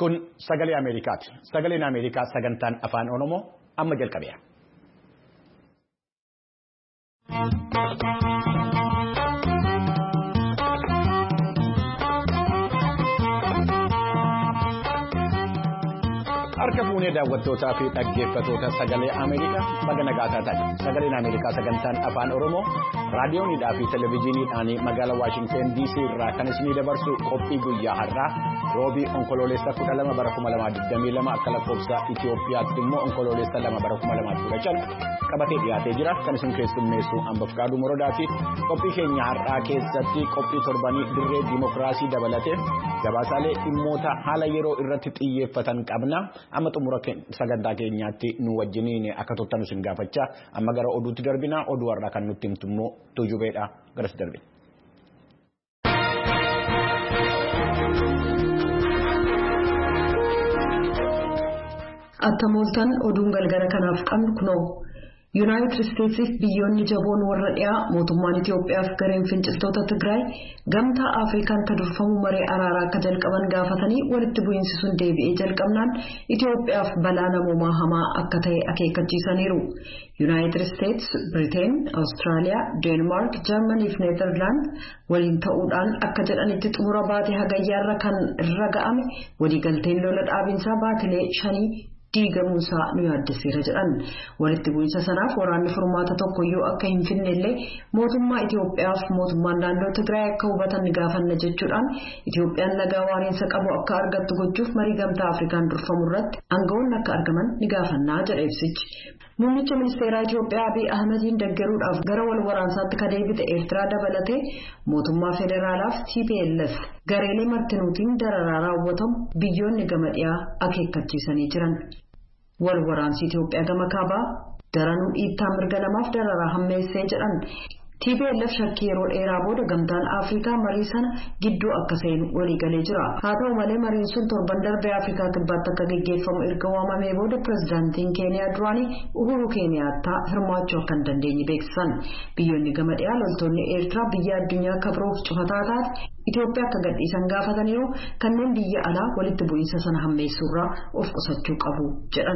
Kun sagalee Ameerikaati. Sagaleen Ameerikaa sagantaan afaan Oromoo amma jalqabeera. Harka fuunee daawwattootaa fi dhaggeeffattoota sagalee Ameerikaa baga nagaa taatan. Sagaleen Ameerikaa sagantaan afaan Oromoo raadiyoonidhaa fi televezyiiniidhaan magaalaa Waashingtan DC irraa kan isinii dabarsu qophii guyyaa har'aa roobii onkoloolessa 12 bara 2022 akka lakkoofsa Itoophiyaatti immoo onkoloolessa 2 bara 2015 qabatee dhiyaatee jira. Kan isin keessummeessu Ambafkaaduu Morodaati. Qophii keenya har'aa keessatti qophii torbanii dirree dimokiraasii dabalatee gabaasaalee dhimmoota haala yeroo irratti xiyyeeffatan qabna. Amma xumura sagantaa keenyaatti nu wajjiniin akka turtan isin gaafachaa amma gara oduutti darbina. Oduu har'aa kan nutti himtu immoo Tujubeedha. Garas darbina. Attamooltan oduun galgala kanaaf qabnu kunoo. Yuunaayitid Isteetsiif biyyoonni jaboon warra dhiyaa mootummaan Itoophiyaaf gareen finciltoota Tigraay gamtaa Afrikaan kan durfamu maree araaraa akka jalqaban gaafatanii walitti bu'iinsi sun deebi'ee jalqabnaan Itoophiyaaf balaa namoomaa hamaa akka ta'e akeekkachiisaniiru. Yuunaayitid Isteets, Biriteen, Awustiraaliyaa, Deenmaark, Jarmanii fi Neezerlaand waliin ta'uudhaan akka jedhanitti xumura baatee hagayyaarra kan irra ga'ame waliigalteen lola dhaabinsaa baatilee 5 diigamuusaa nu yaaddeesseera jedhan. Walitti bu'iinsa sanaaf waraanni furmaata tokkoyyuu akka hin finnellee mootummaa Itoophiyaaf mootummaan naannoo Tigraay akka hubatan ni gaafanna jechuudhaan Itoophiyaan nagaa waariinsa qabu akka argattu gochuuf marii gamtaa Afrikaan durfamu irratti aangawoonni akka argaman ni gaafannaa jedha ibsichi. Muummicha ministeeraa Itoophiyaa Abiy Ahmediin deeggaruudhaaf gara wal waraansaatti ka deebite Eertiraa dabalatee mootummaa federaalaaf TPLF gareelee martinuutiin dararaa raawwatamu biyyoonni gama dhiyaa akeekkachiisanii jiran. Wal waraansi Itoophiyaa gama kaabaa daranuu dhiittaa mirga namaaf dararaa hammeessee jedhan. TPLF shakkii yeroo dheeraa booda gamtaan Afrikaa marii sana gidduu akka seenu waliigalee jira. Haa ta'u malee mariin sun torban darbee Afrikaa kibbaatti akka gaggeeffamu erga waamamee booda pirezidaantiin Keeniyaa duraanii Uhuru Keeniyaattaa hirmaachuu akka hin dandeenye beeksisan. Biyyoonni gama dhiyaa loltoonni Eertiraa biyya addunyaa akka biroof cufataa taate Itoophiyaa akka gadhiisan gaafataniiru kanneen biyya alaa walitti bu'iinsa sana hammeessuurraa of qusachuu qabu jedhan.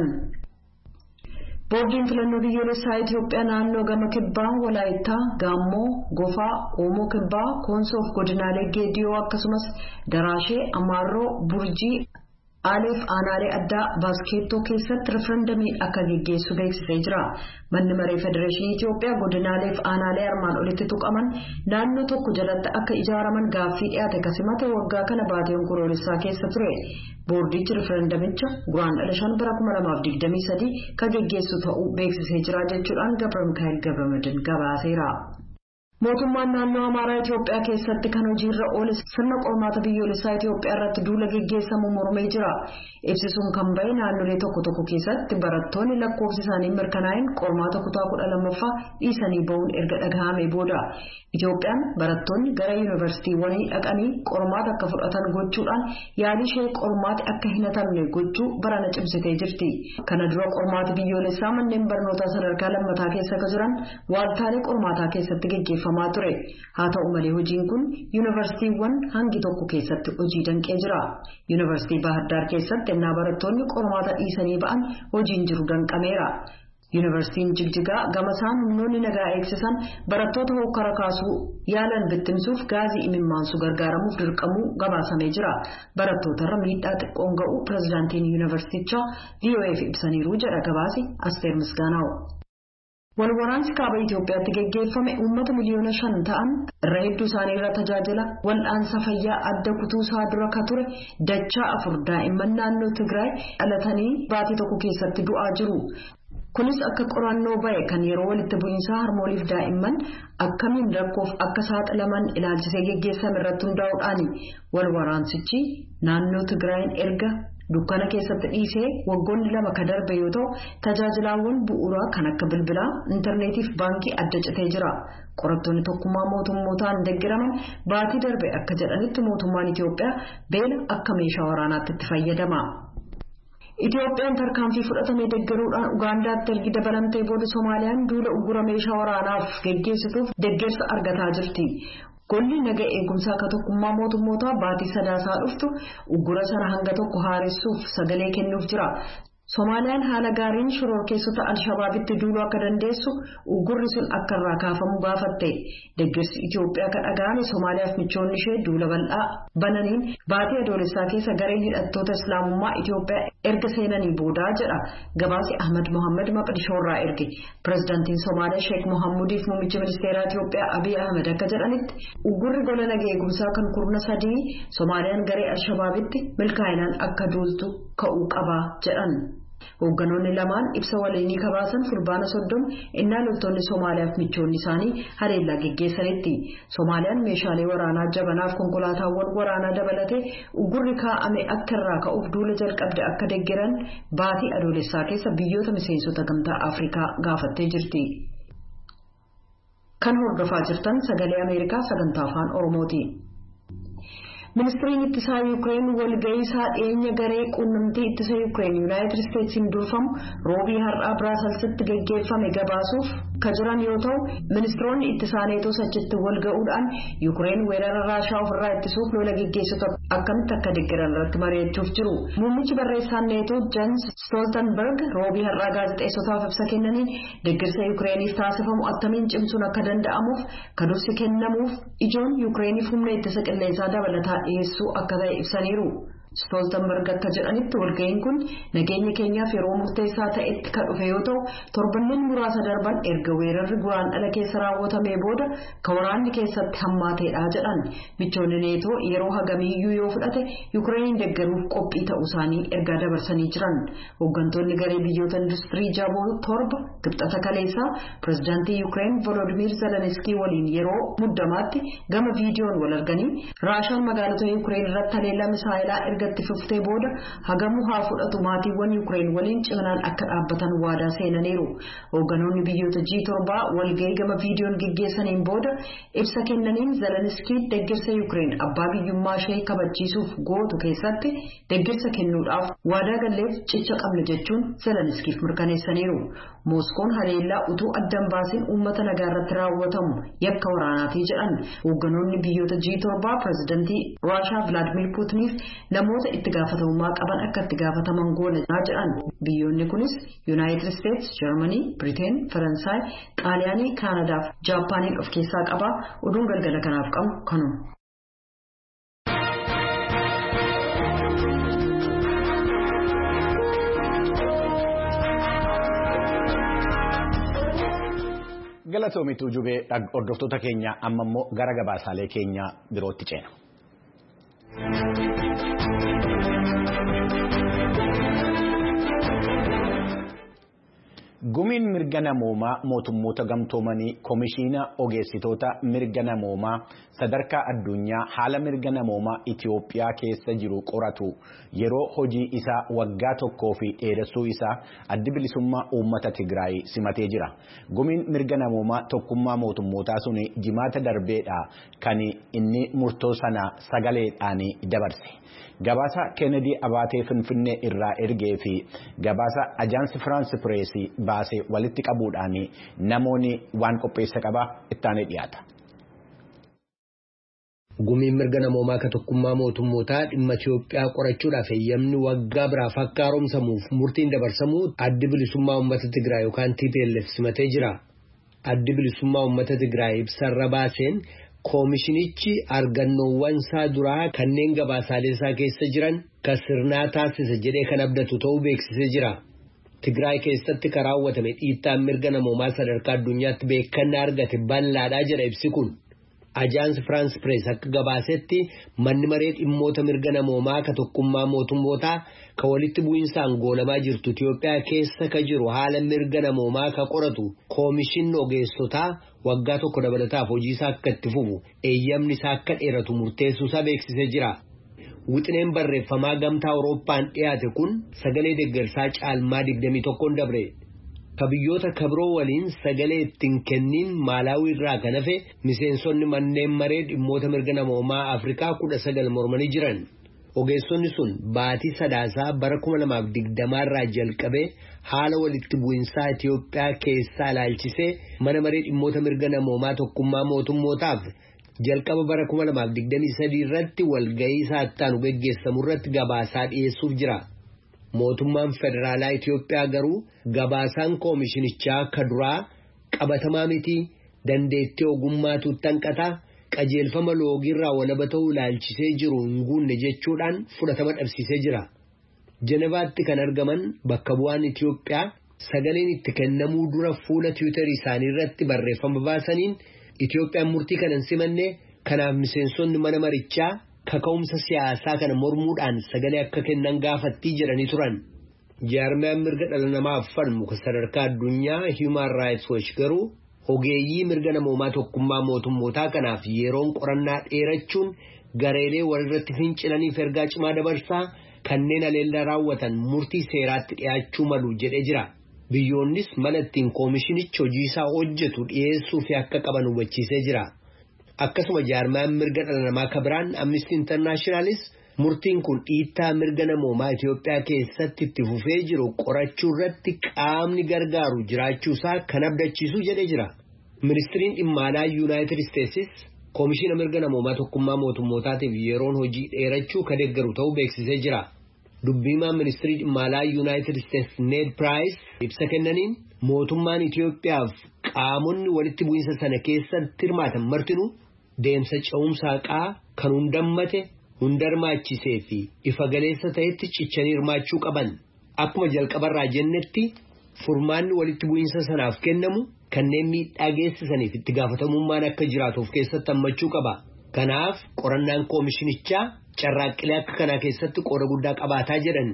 Boordiin filannoo biyyoolessaa Itoophiyaa naannoo gama kibbaa Walaayittaa, Gaammoo, Gofaa, Oomoo kibbaa, Koonsoo fi godinaalee Geediyoo akkasumas Daraashee, Amaarroo, Burjii, Aaleef aanaalee addaa Baaskeettoo keessatti referendamii akka gaggeessu beeksisee jira. Manni maree Federeeshinii Itoophiyaa godinaalee fi aanaalee armaan olitti tuqaman naannoo tokko jalatti akka ijaaraman gaaffii dhiyaate kasimate waggaa kana baatee onkoloolessaa keessa ture. Boordichi referendamicha guraandhala 5 bara 2023 kan gaggeessu ta'uu beeksisee jira jechuudhaan Gabra Mikaa'el Gabramadin gabaaseera. Mootummaan naannoo Amaaraa Itoophiyaa keessatti kan hojiirra oole sirna qormaata biyyoolessaa Itoophiyaa irratti duula gaggeessamu mormee jira. Ibsisuun kan bahe naannolee tokko tokko keessatti barattoonni lakkoofsi isaanii mirkanaa'in qormaata kutaa 12ffaa dhiisanii bahuun erga dhagahamee booda. Itoophiyaan barattoonni gara yuunivarsiitiiwwanii dhaqanii qormaata akka fudhatan gochuudhaan yaalii ishee qormaati akka hin hatamne gochuu barana cimsitee jirti. Kana dura qormaati biyyoolessaa manneen barnootaa sadarkaa lammataa keessa akka jiran waaltaalee qormaataa keessatti gaggeeffamaa ture. Haa ta'u malee hojiin kun yuunivarsiitiiwwan hangi tokko keessatti hojii danqee jira. Yuunivarsiitii Baahirdaar keessatti ennaa barattoonni qormaata dhiisanii ba'an hojiin jiru danqameera. Yuunivarsiitiin Jigjigaa gamasaan humnoonni nagaa eegsisan barattoota hokkara kaasuu yaalan bittimsuuf gaazii imimmaansu gargaaramuuf dirqamuu gabaasamee jira. Barattootarra miidhaa xiqqoon ga'u pirezidaantiin yuunivarsiitichaa VOA'f ibsaniiru jedha gabaasi Asteer Misgaanaaw. Wal waraansi kaaba Itoophiyaatti gaggeeffame uummata miliyoona 5 ta'an irra hedduu isaanii irra tajaajila wal'aansa fayyaa adda kutuusaa dura ka ture dachaa 4 daa'imman naannoo Tigraay dhalatanii baatii tokko keessatti du'aa jiru. Kunis akka qorannoo bahe kan yeroo walitti bu'iinsaa harmooliif daa'imman akkamiin rakkoof akka saaxilaman ilaalchisee gaggeessame irratti hundaa'uudhaani. Wal waraansichi naannoo Tigraayin erga dukkana keessatti dhiisee waggoonni 2 ka darbe yoo ta'u tajaajilaawwan bu'uuraa kan akka bilbilaa, intarneetii fi baankii adda citee jira. Qorattoonni tokkummaa mootummootaan deeggaraman baatii darbe akka jedhanitti mootummaan Itoophiyaa beela akka meeshaa waraanaatti itti fayyadama. Itoophiyaan tarkaanfii fudhatamee deeggaruudhaan Ugaandaatti ergi dabalamtee booda Soomaaliyaan duula uggura meeshaa waraanaaf gaggeessituuf deeggarsa argataa jirti. Golli naga eegumsaa akka tokkummaa mootummootaa baatii sadaasaa dhuftu uggura sana hanga tokko haaressuuf sagalee kennuuf jira. Soomaaliyaan haala gaariin shororkeessota Alshabaabitti duuluu akka dandeessu uggurri sun akka irraa kaafamu gaafatte. Deeggarsi Itoophiyaa kan dhaga'ame Soomaaliyaaf michoonni ishee duula bal'aa bananiin baatii adoolessaa keessa gareen hidhattoota Islaamummaa Itoophiyaa erga seenanii boodaa jedha. Gabaasi Ahmad Mohammed Maqdishoorraa erge. Pireezidaantiin Soomaaliyaa Sheek Mohammudiif muummichi ministeeraa Itoophiyaa Abiy Ahmed akka jedhanitti uggurri gola naga eegumsaa kan kurna sadii Soomaaliyaan garee Alshabaabitti milkaa'inaan akka duultu ka'uu qaba jedhan. Hoogganoonni lamaan ibsa waliinii kabaasan fulbaana 30 innaa loltoonni Soomaaliyaaf michoonni isaanii haleellaa geggeessanitti. Soomaaliyaan meeshaalee waraanaa jabanaaf konkolaataawwan waraanaa dabalatee uggurri kaa'ame akka irraa ka'uuf duula jalqabde akka deeggaran baatii adoolessaa keessa biyyoota miseensota gamtaa Afrikaa gaafattee jirti. Kan hordofaa jirtan sagalee Ameerikaa sagantaa afaan Oromooti. Ministeerri ittisaa Yuukireen walga'ii isaa dhiyeenya garee quunnamtii ittisa Yuukireen Yuunaayitid Isteetsiin durfamu roobii har'aa Biraaselsitti gaggeeffame gabaasuuf kan jiran yoo ta'u, ministeeronni ittisaa neetoo achitti walga'uudhaan Yuukireen weerara Raashaa ofirraa ittisuuf lola gaggeessitu akkamitti akka deeggaran irratti mari'achuuf jiru. Muummichi barreessaan neetoo Jens Stoltenberg roobii har'aa gaazexeessotaaf ibsa kennaniin deeggarsa Yuukireeniif taasifamu attamiin cimsuun akka danda'amuuf kan dursi kennamuuf ijoon Yuukireeniif humna ittisa qilleensaa dabalataa dhiyeessuu akka ta'e ibsaniiru. Stoltenberg akka jedhanitti walga'iin kun nageenya keenyaaf yeroo murteessaa ta'etti kan dhufe yoo ta'u, torbanneen muraasa darban erga weerarri guraandhala keessa raawwatamee booda kan waraanni keessatti hammaateedha jedhan. Michoonni neetoo yeroo hagamiiyyuu yoo fudhate Yuukireeniin deeggaruuf qophii ta'uu isaanii ergaa dabarsanii jiran. Hooggantoonni garee biyyoota industirii jaboo torba kibxata kaleessaa pireezidaantii Yuukireen Volodimiir Zelenskii waliin yeroo muddamaatti gama viidiyoon wal arganii Raashaan magaalota Yuukireen irratti haleellaa misaayilaa ergatti fuftee booda hagamuu haa fudhatu maatiiwwan Yuukireen waliin ciminaan akka dhaabbatan waadaa seenaniiru. Hoogganoonni biyyoota G7 walga'ii gama viidiyoon gaggeessaniin booda ibsa kennaniin Zelenskii deeggarsa Yuukireen abbaa biyyummaa ishee kabachiisuuf gootu keessatti deeggarsa kennuudhaaf waadaa galleef cicha qabna jechuun Zelenskiif mirkaneessaniiru. Mooskoon haleellaa utuu addan baasin uummata nagaa irratti raawwatamu yakka waraanaatii jedhan. Hoogganoonni biyyoota G7 pireezidantii Raashaa Vilaadimiir Puutiniif namoota itti gaafatamummaa qaban akka itti gaafataman goona jedhan. Biyyoonni kunis Yuunaayitid Isteets, Jarmanii, Biriteen, Faransaay, Xaaliyaanii, Kaanadaa fi Jaappaaniin of keessaa qaba. Oduun galgala kanaaf qabu kanuma. Galatoomituu jubee hordoftoota keenya amma immoo gara gabaasaalee keenya birootti ceena. Gumiin mirga namoomaa mootummoota gamtoomanii komishiina ogeessitoota mirga namoomaa sadarkaa addunyaa haala mirga namoomaa Itiyoophiyaa keessa jiru qoratu yeroo hojii isaa waggaa tokkoo fi dheeressuu isaa addi bilisummaa uummata Tigraay simatee jira. Gumiin mirga namoomaa tokkummaa mootummootaa suni jimaata darbeedha kan inni murtoo sana sagaleedhaan dabarse. Gabaasa Kennedy Abaatee Finfinnee irraa ergee fi gabaasa Ajaansi France Presse baasee walitti qabuudhaan namoonni waan qopheessa qaba ittaanee dhiyaata. Gumiin mirga namoomaa ka tokkummaa mootummootaa dhimma Itiyoophiyaa qorachuudhaaf eeyyamni waggaa biraaf akka haaromsamuuf murtiin dabarsamuu addi bilisummaa uummata Tigraay yookaan TPLF simatee jira. Addi bilisummaa uummata Tigraay ibsarra baaseen koomishinichi argannoowwan isaa duraa kanneen gabaasaalee isaa keessa jiran kan sirnaa taasisa jedhee kan abdatu ta'uu beeksisee jira. Tigraay keessatti raawwatame dhiittaan mirga namoomaa sadarkaa addunyaatti beekannaa argate bal'aadhaa jedha ibsi kun. Ajaansi France Presse akka gabaasetti manni maree dhimmoota mirga namoomaa ka tokkummaa mootummootaa ka walitti bu'insaan goolamaa jirtu Itiyoophiyaa keessa ka jiru haala mirga namoomaa ka qoratu koomishin ogeessotaa waggaa tokko dabalataaf hojii isaa akka itti fufu eeyyamni isaa akka dheeratu murteessuusaa beeksisee jira. Wixineen barreeffamaa gamtaa Awurooppaan dhiyaate kun sagalee deeggarsaa caalmaa 21 dabre. Kabiyyoota kabroo waliin sagalee ittiin kenniin Maalaawii irraa kan hafe miseensonni manneen maree dhimmoota mirga namoomaa Afrikaa 19 mormanii jiran. Ogeessonni sun baatii sadaasaa bara 2020 irraa jalqabee haala walitti bu'insaa Itiyoophiyaa keessaa ilaalchisee mana maree dhimmoota mirga namoomaa tokkummaa mootummootaaf jalqaba bara 2023 irratti walgahii saattaanu geggeessamu irratti gabaasaa dhiyeessuuf jira. Mootummaan federaalaa Itoophiyaa garuu gabaasaan koomishinichaa kaduraa qabatamaa miti dandeettii ogummaatu tanqataa qajeelfama loogiirraa walaba ta'uu ilaalchisee jiru hin guunne jechuudhaan fudhatama dhabsiisee jira. Jenevaatti kan argaman bakka bu'aan Itoophiyaa sagaleen itti kennamuu dura fuula Tiwiitarii isaanii irratti barreeffama baasaniin Itoophiyaan murtii kana hin simanne kanaaf miseensonni mana marichaa kaka'umsa siyaasaa kana mormuudhaan sagalee akka kennan gaafattii jedhanii turan. Jaarmiyaan mirga dhala namaaf falmu sadarkaa addunyaa Human Rights Watch garuu ogeeyyii mirga namoomaa tokkummaa mootummootaa kanaaf yeroon qorannaa dheerachuun gareelee walirratti fincilaniif ergaa cimaa dabarsaa kanneen aleellaa raawwatan murtii seeraatti dhiyaachuu malu jedhee jira. Biyyoonnis mala ittiin koomishinichi hojii isaa hojjetu dhiyeessuu fi akka qaban hubachiisee jira. Akkasuma jaarmiyaan mirga dhala namaa kabiraan Amnesty Internationalis murtiin kun dhiittaa mirga namoomaa Itoophiyaa keessatti itti fufee jiru qorachuu irratti qaamni gargaaru jiraachuusaa kan abdachiisu jedhee jira. Ministiriin dhimma alaa United States koomishina mirga namoomaa tokkummaa mootummootaatiif yeroon hojii dheerachuu kan deeggaru ta'uu beeksisee jira. Dubbiimaan ministirii dhimma alaa United States Ned Price ibsa kennaniin mootummaan Itoophiyaaf qaamonni walitti bu'iinsa sana keessatti hirmaatan martinuu deemsa ce'umsaa kan hundammate hundarmaachisee fi ifa galeessa ta'etti cichanii hirmaachuu qaban. Akkuma jalqabarraa jennetti furmaanni walitti bu'iinsa sanaaf kennamu kanneen miidhaa geessisaniif itti gaafatamummaan akka jiraatuuf keessatti hammachuu qaba. Kanaaf qorannaan koomishinichaa carraaqqilee akka kanaa keessatti qooda guddaa qabaataa jedhan.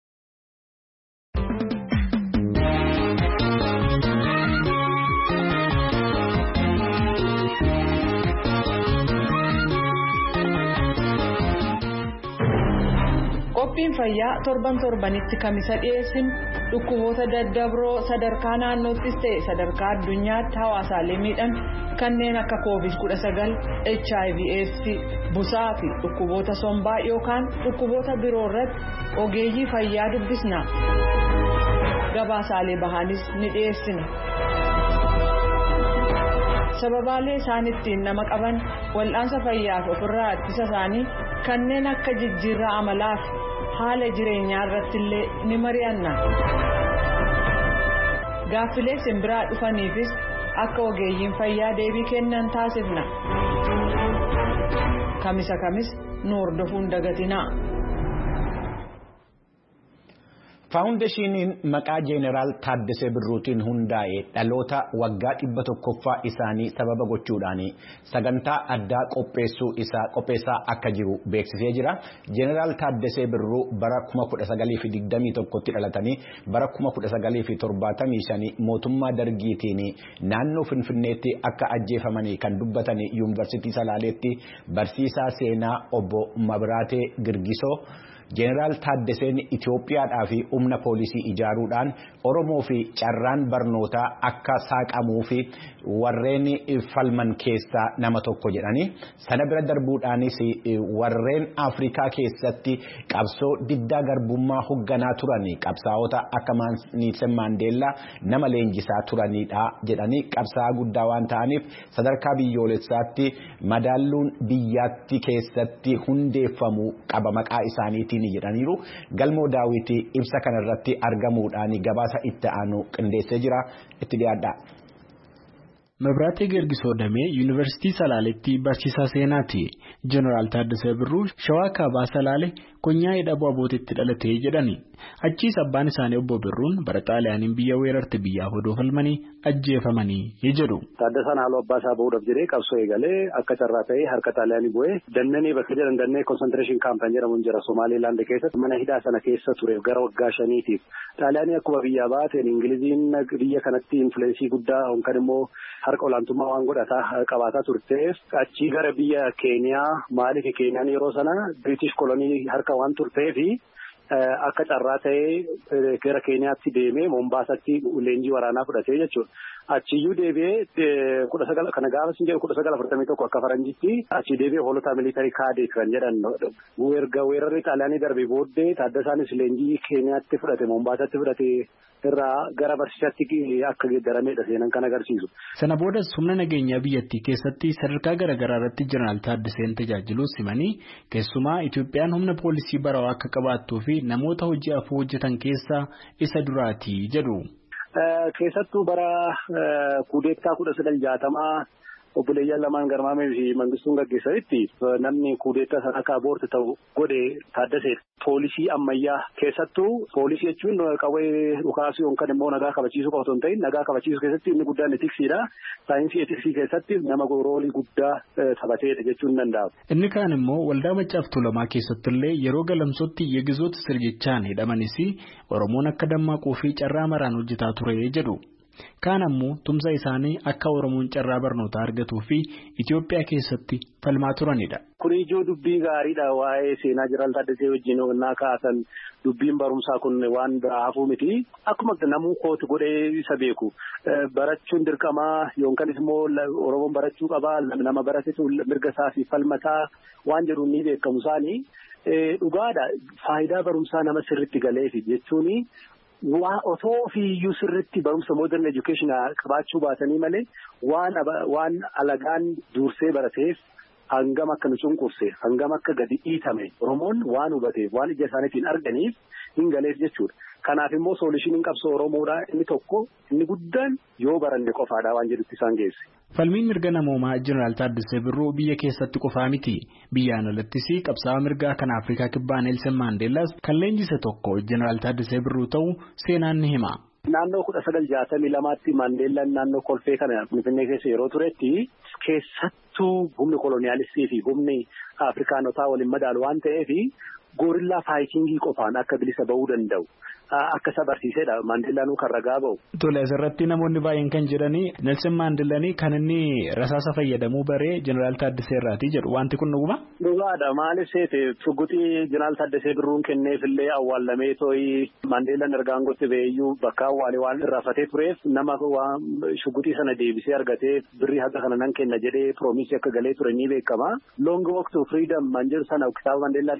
Qophiin fayyaa torbanitti kamisa dhiyeessinu dhukkuboota daddabroo sadarkaa naannoottis ta'e sadarkaa addunyaatti hawaasaalee miidhan kanneen akka COVID-19, HIV/AIDS, busaa fi dhukkuboota sombaa yookaan dhukkuboota biroo irratti ogeeyyii fayyaa dubbisna. Gabaasaalee bahaanis ni dhiyeessina. Sababaalee isaan ittiin nama qaban wal'aansa fayyaaf ofirraa ittisa isaanii kanneen akka jijjiirraa amalaa fi haala jireenyaa irratti illee ni mari'anna. Gaaffilee simbiraa dhufaniifis akka ogeeyyiin fayyaa deebii kennan taasifna. Kamisa kamis nu hordofuun dagatinaa. Faawundeeshiniin maqaa Jeeneraal Taaddasee Birruutiin hundaa'e dhaloota waggaa 100ffaa isaanii sababa gochuudhaan sagantaa addaa qopheessaa akka jiru beeksisee jira. Jeeneraal Taaddasee Birruu bara 1921tti dhalatanii bara 1975 mootummaa Dargiitiin naannoo Finfinneetti akka ajjeefamanii kan dubbatan Yuunivarsiitii Salaaleetti barsiisaa seenaa obbo Mabiraatee Girgisoo. Jeeneraal Taaddaseen Itoophiyaadhaa fi humna poolisii ijaaruudhaan Oromoo fi carraan barnootaa akka saaqamuu fi warreen falman keessaa nama tokko jedhanii sana bira darbuudhaanis warreen Afrikaa keessatti qabsoo diddaa garbummaa hoogganaa turan qabsaa'ota akka Neelsan Maandeellaa nama leenjisaa turanidha jedhanii qabsaa'aa guddaa waan ta'aniif sadarkaa biyyoolessaatti madaalluun biyyatti keessatti hundeeffamuu qaba maqaa isaaniitiin jedhaniiru. Galmoo Daawwitii ibsa kanarratti argamuudhaan gabaasa itti aanu qindeessee jira itti dhiyaadha. Mabiraatee Girgisoo Damee Yuunivarsiitii Salaaleetti barsiisaa seenaati. Jeneraal Taaddasee Birruu Shawaa Kaabaa Salaalee konyaa hidhabuu abootitti dhalatee jedhani. Achiis abbaan isaanii obbo Birruun bara Xaaliyaaniin biyya weerarte biyyaaf odoo falmanii ajjeefamanii jedhu. Taaddasaan haaloo abbaa isaa bahuudhaaf jedhee qabsoo eegalee akka carraa ta'ee harka Xaaliyaanii bu'ee dannanii bakka jedhan dannee konsantireeshin kaampaan jedhamuun jira Somaaliilaand keessatti mana hidhaa sana keessa ture gara waggaa 5tiif. Xaaliyaanii akkuma biyyaa baateen Ingiliziin biyya kanatti infileensii guddaa yookaan immoo harka olaantummaa waan godhataa qabaataa turteef achii gara biyya Keeniyaa maaliif Keeniyaan yeroo sana British kolonii harka waan turteefi akka carraa ta'ee gara Keeniyaatti deemee Mombaasatti leenjii waraanaa fudhatee jechuudha. Achiyyuu deebi'ee 19 kana gaafa sin jedhu 1941 akka faranjitti achi deebi'ee hoolota militarii kaadee kan jedhan weerarri xaaliyaanii darbee booddee Taaddasaanis leenjii Keeniyaatti fudhate Mombaasatti fudhate irraa gara barsiisatti akka geeddaramedha seenan kan agarsiisu. Sana boodas humna nageenyaa biyyattii keessatti sadarkaa garaagaraa irratti Jeneraal Taaddaseen tajaajiluu simanii keessumaa Itoophiyaan humna poolisii barawaa akka qabaattuu fi namoota hojii afur hojjetan keessaa isa duraati jedhu. Keessattuu bara kuudeettaa 1960 obboleeyyan lamaan Garmaamee fi Mangistuun gaggeessanitti namni kuudeettaa sana akka aboorti ta'u godhe Taaddasee poolisii ammayyaa keessattuu poolisii jechuun qawwee dhukaasuu yookaan immoo nagaa kabachiisuu qofa osoo hin ta'in nagaa kabachiisuu keessatti inni guddaan etiksiidha. Saayinsii etiksii keessatti nama roolii guddaa taphateedha jechuun ni danda'ama. Inni kaan immoo waldaa Maccaaf Tuulamaa keessattillee yeroo galamsootti yegizoota sirjichaan hidhamanis Oromoon akka dammaquu fi carraa maraan hojjetaa ture jedhu. Kaan ammoo tumsa isaanii akka Oromoon carraa barnootaa argatuu fi Itoophiyaa keessatti falmaa turanidha. Kun ijoo dubbii gaariidha waa'ee seenaa Jeneraal Taaddasee wajjin onnaa kaasan dubbiin barumsaa kun waan hafuu miti. Akkuma namuu kootu godhee isa beeku. Barachuun dirqamaa yookaan immoo Oromoon barachuu qabaa nama baratetu mirga isaa fi falmataa waan jedhu ni beekamu isaanii dhugaadha. Faayidaa barumsaa nama sirriitti galeefi jechuuni. Waa otoo ofiiyyuu sirriitti barumsa modern education qabaachuu baatanii malee waan alagaan dursee barateef hangam akka nu cunqurse hangam akka gadi dhiitame Oromoon waan hubateef waan ija isaaniitiin arganiif hin galeef jechuudha. Kanaaf immoo soolishiiniin qabsoo Oromoodhaa inni tokko inni guddaan yoo baranne qofaadha waan jedhutti isaan geesse. Falmiin mirga namoomaa Jeneraal Taaddasee Birruu biyya keessatti qofaa miti. Biyyaan alattis qabsaa'aa mirgaa kan Afrikaa Kibbaa Neelsen Maandeellaas kan leenjise tokko Jeneraal Taaddasee Birruu ta'uu seenaan ni hima. Naannoo 1962tti Maandeellaan naannoo kolfee kana Finfinnee keessa yeroo turetti keessattuu humni koloniyaalistii fi humni Afrikaanotaa waliin madaalu waan ta'eef goorillaa faayitingii qofaan akka bilisa ba'uu danda'u. Akka isa barsiisedha Maandeellaanuu kan ragaa ba'u. Tole asirratti namoonni baay'een kan jedhanii Neelsen Maandeellaanii kan inni rasaasa fayyadamuu baree Jeneraal Taaddasee irraati jedhu wanti kun dhuguma? Dhugaadha maaliif seete turguxii Jeneraal Taaddasee Birruun kenneefillee awwaallamee tooyi Maandeellaan erga aangootti ba'eeyyuu bakka awwaale waan irraafatee tureef nama shugguxii sana deebisee argatee birrii haga kana nan kenna jedhee piroomisii akka galee ture ni beekama. Long walk to freedom manjir sana kitaaba Maandeellaa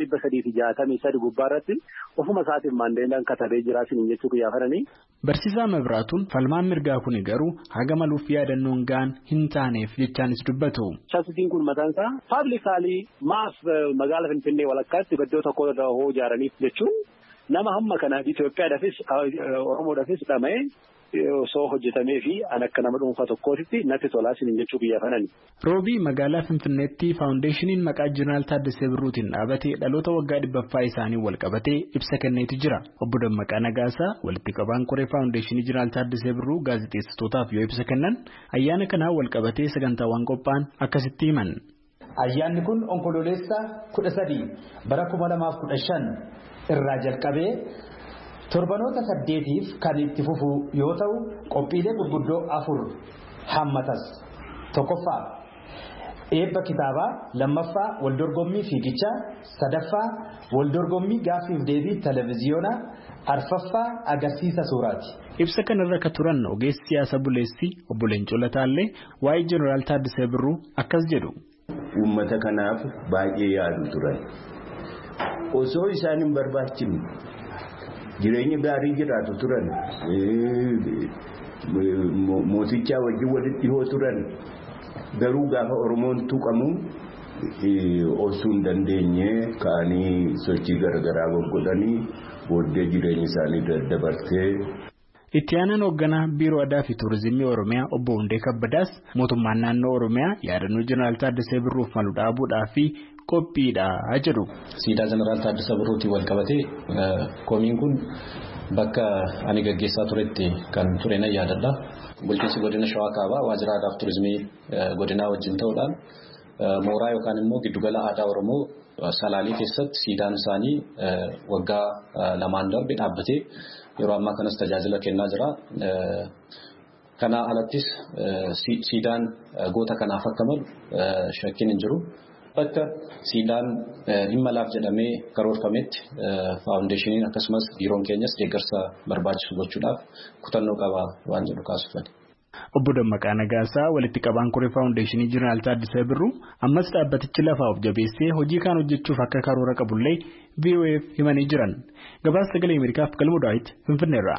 363 gubbaarratti ofuma isaatiin Maandeellaan katabee jiraasin jechuu guyyaa faranii. Barsiisaa Mabiraatuun falmaan mirgaa kuni garuu haga maluuf yaadannoon gaan hin taaneef jechaanis dubbatu. Shaasitiin kun mataan isaa paablikaali maaf magaala Finfinnee walakkaatti iddoo tokko irra hoo ijaaraniif jechuun nama hamma kana Itoophiyaadhaafis Oromoodhaafis dhama'ee osoo hojjetamee fi an akka nama dhuunfaa tokkootti natti tolaa sin jechuu biyya fanani. Roobii magaalaa Finfinneetti faawundeeshiniin maqaa Jeneraal Taaddasee Birruutiin dhaabatee dhaloota waggaa 100ffaa isaanii wal qabatee ibsa kenneetu jira. Obbo Dammaqaa Nagaasaa walitti qabaan koree faawundeeshinii Jeneraal Taaddasee Birruu gaazexeessitootaaf yoo ibsa kennan ayyaana kanaa wal qabatee sagantaawwan qophaa'an akkasitti himan. Ayyaanni kun onkololeessa 13 bara 2015 irraa jalqabee torbanoota 8f kan itti fufu yoo ta'u qophiilee gurguddoo 4 hammatas. Tokkoffaa eebba kitaabaa, lammaffaa waldorgommii fiigichaa, sadaffaa waldorgommii gaaffiif deebii televiziyoonaa, arfaffaa agarsiisa suuraati. Ibsa kanarra ka turan ogeessi siyaasa buleessi obbo Leencoo Lataallee waa'ee Jeneraal Taaddasee Birruu akkas jedhu. Uummata kanaaf baay'ee yaadu turan. Osoo isaan hin barbaachifne jireenya gaarii jiraatu turan. Mootichaa wajjin walitti dhihoo turan. Garuu gaafa Oromoon tuqamu osoo hin dandeenye ka'anii sochii garaagaraa godhanii booddee jireenya isaanii daddabartee. Itti aanaan hoogganaa Biiroo Aadaa fi Turizimii Oromiyaa obbo Hundee Kabbadaas mootummaan naannoo Oromiyaa yaadannoo Jeneraal Taaddasee Birruuf malu dhaabuudhaa fi qophiidha jedhu. Siidaa Jeneraal Taaddasee Birruutiin wal qabatee komiin kun bakka ani gaggeessaa turetti kan ture na yaadadha. Bulchiinsi godina Shawaa Kaabaa waajjira aadaa fi turizimii godinaa wajjin ta'uudhaan mooraa yookaan immoo giddugala aadaa Oromoo Salaalii keessatti siidaan isaanii waggaa 2 darbe dhaabbatee yeroo ammaa kanas tajaajila kennaa jira. Kana alattis siidaan goota kanaaf akka malu shakkiin hin jiru. Bakka siidaan dhimma laaf jedhamee karoorfametti faawundeeshiniin akkasumas biiroon keenyas deeggarsa barbaachisu gochuudhaaf kutannoo qaba waan jedhu kaasufani. Obbo Dammaqaa Nagaasaa walitti qabaan koree faawundeeshinii Jeneraal Taaddasaa Birruu ammas dhaabbatichi lafaa of jabeessee hojii kaan hojjechuuf akka karoora qabullee VOA'f himanii jiran. Gabaasa Sagalee Ameerikaaf Galmoo Daawit Finfinneerraa.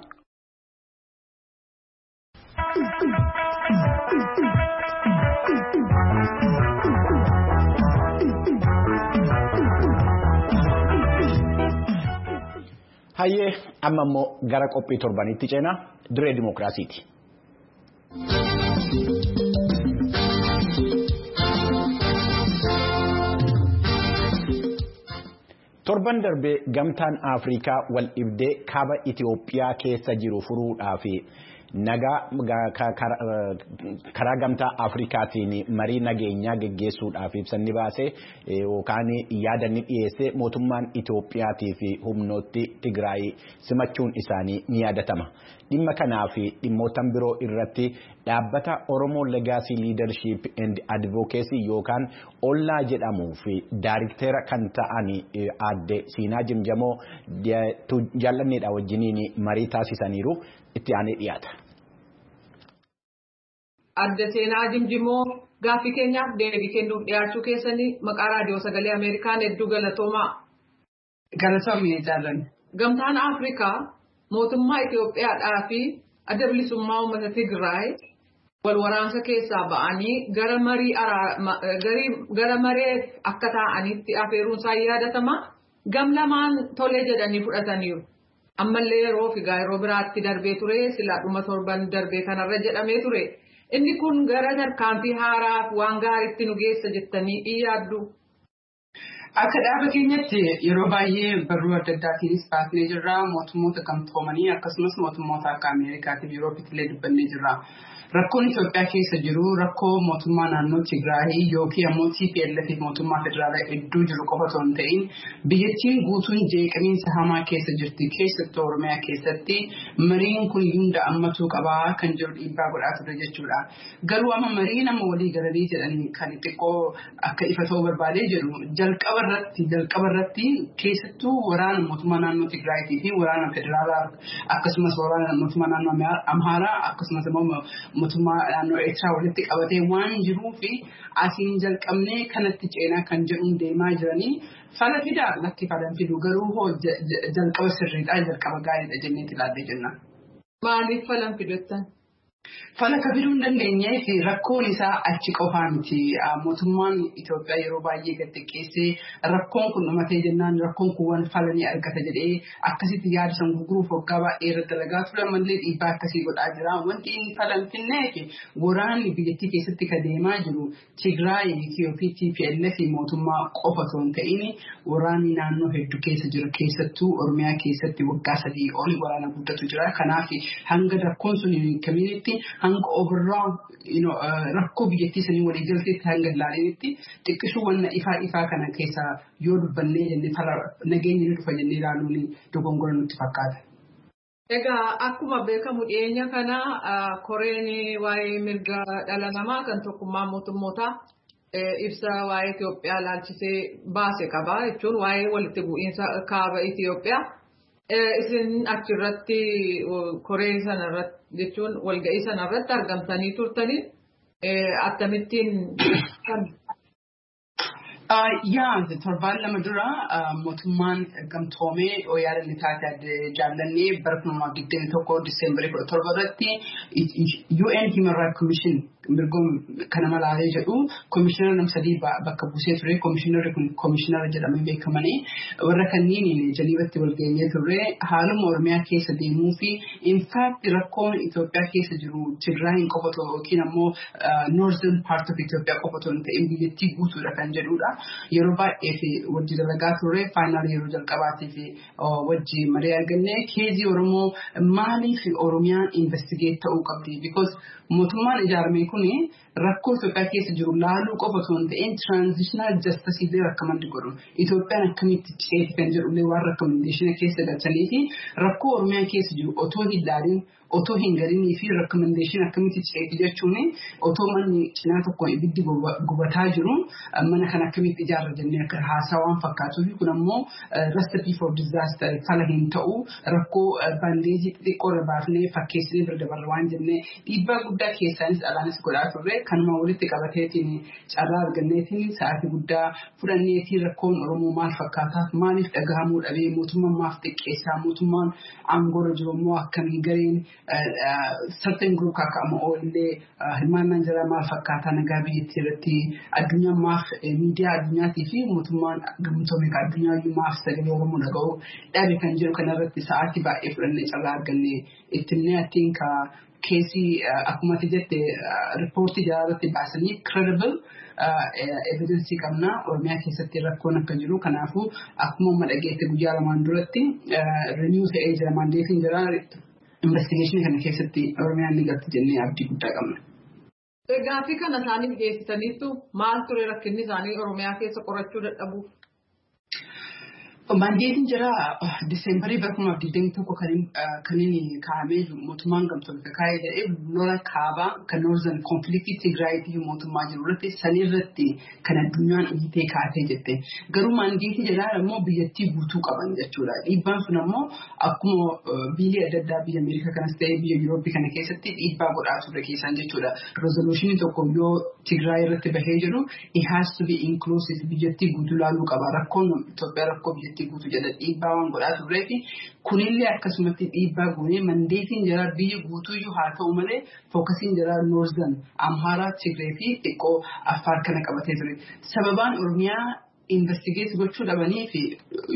Hayyee amma immoo gara qophii torbanitti ceenaa diree dimookiraasiiti. Torban darbee gamtaan Afrikaa wal dhibdee kaaba Itiyoophiyaa keessa jiru furuudhaaf nagaa karaa gamtaa Afrikaatiin marii nageenyaa geggeessuudhaaf ibsanni baasee yookaan yaadanni dhiyeessee mootummaan Itiyoophiyaatii fi humnooti Tigraay simachuun isaanii ni yaadatama. Dhimma kanaa fi dhimmootan biroo irratti dhaabbata Oromoo Legacy Leadership and Advocacy yookaan Ollaa jedhamuu fi daayirktera kan ta'an aadde Siinaa Jimjamoo jaallanneedha wajjiniin marii taasisaniiru itti aanee dhiyaata. Aadde Siinaa Jimjamoo gaaffii keenyaaf deebii kennuuf dhiyaachuu keessanii maqaa raadiyoo sagalee Ameerikaan hedduu galatoomaa. Galatoomii jaallanne. Gamtaan Afrikaa mootummaa Itiyoophiyaadhaa fi adda bilisummaa uummata Tigraay wal waraansa keessaa ba'anii gara maree akka ta'anitti afeeruun isaa yaadatama. Gam lamaan tolee jedhanii fudhataniiru. Ammallee yeroo biraatti darbee ture silaa dhuma torban darbee kanarra jedhamee ture. Inni kun gara tarkaanfii haaraaf waan gaariitti nu geessa jettanii yaaddu. Akka dhaaba keenyatti yeroo baay'ee barruu adda addaatiinis baasnee jirra. Mootummoota gamtoomanii akkasumas mootummoota akka Ameerikaatiif Yuurooppillee dubbannee jirra. Rakkoon Itoophiyaa keessa jiru rakkoo mootummaa naannoo Tigraay yookiin ammoo TPLF mootummaa federaalaa hedduu jiru qofa osoo hin ta'in biyyattiin guutuun jeeqamiinsa hamaa keessa jirti. Keessattuu Oromiyaa keessatti mariin kun hunda ammatuu qabaa kan jiru dhiibbaa godhaa ture jechuudha. Garuu amma mariin amma walii galanii jedhanii kan xiqqoo akka ifa ta'uu barbaadee jedhu jalqaba irratti keessattuu waraana mootummaa naannoo Tigraayitii fi waraana federaalaa akkasumas waraana mootummaa naannoo Amhaaraa akkasumas immoo mootummaa naannoo Eertiraa walitti qabatee waan jiruuf asiin jalqabnee kanatti ceenaa kan jedhuun deemaa jiranii fala fidaa lakki falan fidu garuu jalqaba sirriidhaa jalqaba gaariidha jennee ilaallee jenna. Maaliif falan fidettan? Fala kabiruu hin dandeenyee fi rakkoon isaa achi qofaa miti. Mootummaan Itoophiyaa yeroo baay'ee gad xiqqeessee rakkoon kun dhumatee jennaan rakkoon kun waan fala ni argata jedhee akkasitti yaada san gurguruuf waggaa baay'ee irra dalagaa ture ammallee dhiibbaa akkasii godhaa jira. Wanti inni fala hin finnee fi waraanni biyyattii keessatti kan deemaa jiru Tigraay fi TPLF mootummaa qofa osoo hin ta'in waraanni naannoo hedduu keessa jira. Keessattuu Oromiyaa keessatti waggaa 3 oli waraana guddatu jira. Kanaaf hanga rakkoon sun hin kamiinitti hanga overall rakkoo biyyattii sanii walii galteetti hanga ilaalinitti xiqqishuu wanna ifaa kana keessa yoo dubbannee jennee nageenya ni dhufa jennee ilaaluun dogongora nutti fakkaata. Egaa akkuma beekamu dhiyeenya kana koreen waa'ee mirga dhala namaa kan tokkummaa mootummootaa ibsa waa'ee Itoophiyaa ilaalchisee baase qaba jechuun waa'ee walitti bu'iinsa kaaba Itoophiyaa. Isin achirratti koree sanarratti jechuun walga'ii sanarratti argamtanii turtanii akkamittiin torbaan lama dura mootummaan gamtoomee yaadannoo taate jaallannee bara 2021 Diseembarii 17 irratti UN Human Rights Commission mirgoon kana malaalee jedhu komishinara nam sadii bakka buusee ture. Komishinarri kun komishinara jedhamee beekamanii warra kanniin Jeniivatti walgeenyee ture. Haaluma Oromiyaa keessa deemuu fi infaakti rakkoon Itoophiyaa keessa jiru Tigraayin qofa otoo yookiin ammoo Northern part of Itoophiyaa qofa otoo hin ta'in biyyattii guutuudha kan jedhudha. Yeroo baay'ee fi wajji dalagaa ture. Faayinaal yeroo jalqabaatii fi wajji marii argannee keezii Oromoo maaliif Oromiyaan investigeet ta'uu qabdi? Because mootummaan ijaarame kun rakkoo Itoophiyaa keessa jiru laaluu qofa osoo hin ta'in transitional justice illee rakkamandi godhu. Itoophiyaan akkamitti ceeti kan jedhullee waan rakkomandeeshina keessa galchanii fi rakkoo Oromiyaa keessa jiru otoo hin ilaalin otoo hin galinii fi recommendation akkamitti ceeti jechuun otoo manni cinaa tokko ibiddi gubataa jiru mana kan akkamitti ijaarra jennee akka haasaa waan fakkaatuuf kun ammoo recipe for disaster fala hin ta'u rakkoo bandeejii xixiqqoo irra baafnee fakkeessinee bira dabarra waan jennee dhiibbaa guddaa keessaanis alaanis godhaa turre kanuma walitti qabateetiin carraa arganneetiin sa'aatii guddaa fudhanneetiin rakkoon Oromoo maal fakkaataaf maaliif dhagahamuu dhabee mootummaan maaf xiqqeessaa mootummaan aangoorra jiru immoo akkamiin gareen certain group kaka'amu oollee hirmaannaan jira maal fakkaataa nagaa biyyattii irratti addunyaan maaf miidiyaa addunyaatii fi mootummaan gamtoomee addunyaa maaf sagalee Oromoo dhaga'u dhabe kan jiru kanarratti sa'aatii baay'ee fudhannee carraa argannee ittiin atiin keesii akkuma jette riippoortii jalaatti baasanii credible evidence qabna Oromiyaa keessatti rakkoon akka jiru kanaafuu akkuma dhageesse guyyaa lamaan duratti renew ta'ee jira mandeetiin jira investigation kana keessatti Oromiyaan ni galti jennee abdii guddaa qabna. Gaaffii kana isaanii dhiyeessitaniittu maal ture rakkinni isaanii Oromiyaa keessa qorachuu dadhabu? Mandeetiin jira Diseembarii 2021 kan inni kaa'amee mootummaan gamtoomee kaa'ee jedhee lola kaabaa kan Northern Conflict Tigraayitii mootummaa jiru irratti sanirratti kan addunyaan hiitee kaatee jette. Garuu mandeetiin jira immoo biyyattii guutuu qaban jechuudha. Dhiibbaan sun ammoo akkuma biyya adda addaa biyya Ameerikaa kanas ta'ee biyya Yurooppii kana keessatti dhiibbaa godhaa ture keessaan jechuudha. Resolutionii tokko yoo Tigraay irratti bahee jiru it has to be inclusive biyyattii guutuu laaluu qaba. Rakkoon Itoophiyaa rakkoo biyyattii guutuu jedha dhiibbaa waan godhaa turreefi kunillee akkasumatti dhiibbaa goonee mandeetiin jira biyya guutuuyyuu haa ta'u malee fookasiin jira Northern Amhaaraa Tigree fi xiqqoo Affaar kana qabatee ture. Sababaan Oromiyaa investigate gochuu dhabanii fi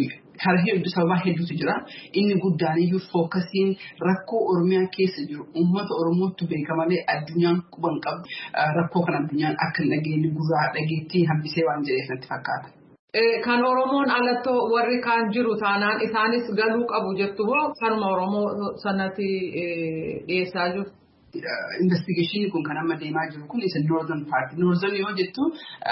sababaa hedduutu jira. Inni guddaaniyyuu fookasiin rakkoo Oromiyaa keessa jiru uummata Oromootu beeka malee addunyaan quban qabu. Rakkoo kan addunyaan akka hin dhageenye gurraa dhageettii hambisee waan jedheef natti fakkaata. Kan Oromoon alattoo warri kaan jiru taanaan isaanis galuu qabu jettu hoo kanuma Oromoo sanatti dhiyeessaa jiru? Investigation kun kan amma deemaa jiru kun isa Northern Party. Northern yoo jettu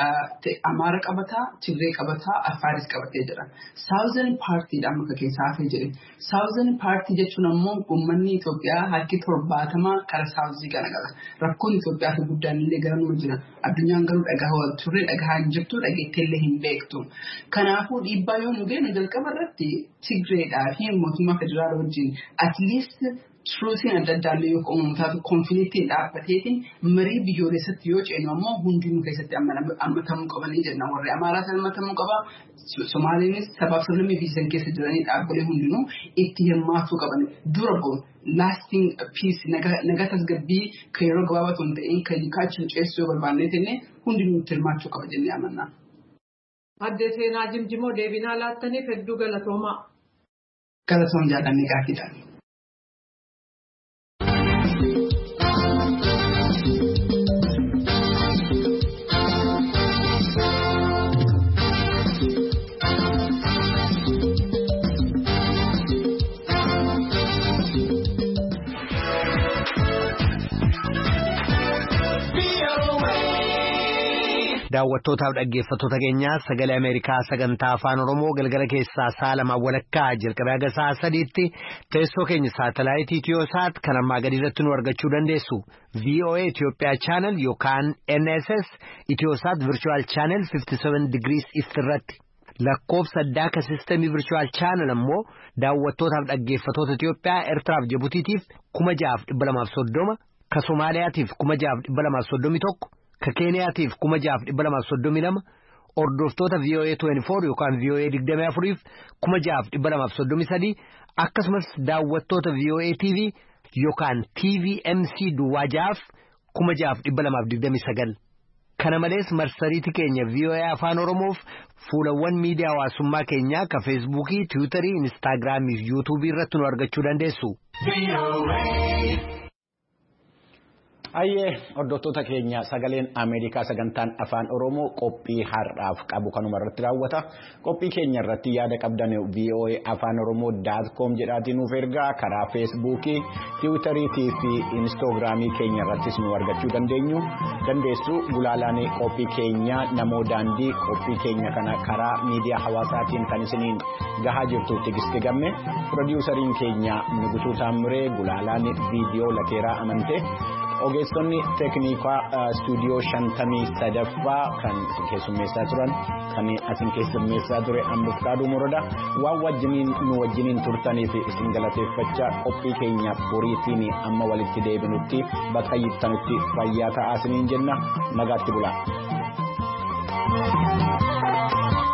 Amaara qabataa, Tigree qabataa, Affaaris qabatee jira. Southern Party dha amma keessaa hafee jedhe. Southern Party jechuun ammoo uummanni Itoophiyaa harki 70 karaa Southii kana qaba. Rakkoon Itoophiyaa fi guddaan illee gara nuu jira. Addunyaan garuu dhagaa turre dhagaa hin jirtu dhageetteellee hin beektu. Kanaafuu dhiibbaa yoo nu geenu jalqaba irratti Tigreedhaa fi mootummaa federaalaa wajjin at least Truutiin adda addaallee yoo uummataaf konfiliiktiin dhaabbateetiin marii biyyoolessatti yoo ceenu ammoo hundinuu keessatti hammatamuu qabanii jenna. Warri Amaaraas hammatamuu qaba. Somaaliinis sabaaf sablammii biyya keessa jiranii dhaabbilee hundinuu itti hirmaachuu qaban. Dura boon lasting peace nagaa tasgabbii kan yeroo gabaabaa ta'uun ta'een kan kaachuu ceessuu yoo barbaanneetiin hundinuu itti hirmaachuu qaba jennee amanna. Adde Seenaa Jimjimoo deebinaa laattaniif hedduu galatoomaa. Galatoom jaalladhanii gaaffiidhaan. Daawwattootaaf dhaggeeffattoota keenya sagalee Ameerikaa sagantaa afaan Oromoo galgala keessaa sa'a lama walakkaa jalqabee haga sa'a sadiitti teessoo keenya saatalaayitii Itiyoosaat kan ammaa gadi irratti nu argachuu dandeessu. VOA Itoophiyaa Channel yookaan NSS Itiyoosaat Virtual Channel 57 degrees East irratti. Lakkoofsa addaa ka sistemii Virtual Channel ammoo daawwattootaaf dhaggeeffattoota Itoophiyaa Eertiraaf Jibuutiitiif 6,230 ka Somaaliyaatiif 6,231 ka Keeniyaatiif 6,232 hordoftoota VOA 24 yookaan VOA 24 6,233 akkasumas daawwattoota VOA TV yookaan TVMC duwwaajaaf 6,229 kana malees marsariitii keenya VOA afaan Oromoof fuulawwan miidiyaa hawaasummaa keenyaa ka Feesbuukii, Tiwiitarii, Instaagiraamii fi Yuutuubii irratti nu argachuu dandeessu. Ayyee hordoftoota keenya sagaleen Ameerikaa sagantaan afaan Oromoo qophii har'aaf qabu kanuma irratti raawwata. Qophii keenya irratti yaada qabdan VOA afaan Oromoo.com jedhaatiin nuuf ergaa karaa Feesbuukii, Tiwiitarii fi Inistoogiraamii keenya irrattis nu argachuu dandeessu. Gulaalaan qophii keenya namoo daandii qophii keenya kana karaa miidiyaa hawaasaatiin kan isiniin gahaa jirtu Tigisti Gamme. Pirodiisariin keenya Nugutuu Taamiree, gulaalaan viidiyoo Lateeraa Amantee. Ogeessonni teeknikaa stuudiyoo 53ffaa kan keessummeessaa turan kan asin keessummeessaa ture Ambifkaaduu Morodaa waan wajjiniin turtaniif isin galateeffachaa qophii keenya boriitiin amma walitti deebinutti bakka jirtanutti fayyaa ta'aa isiniin jenna nagaatti bulaa.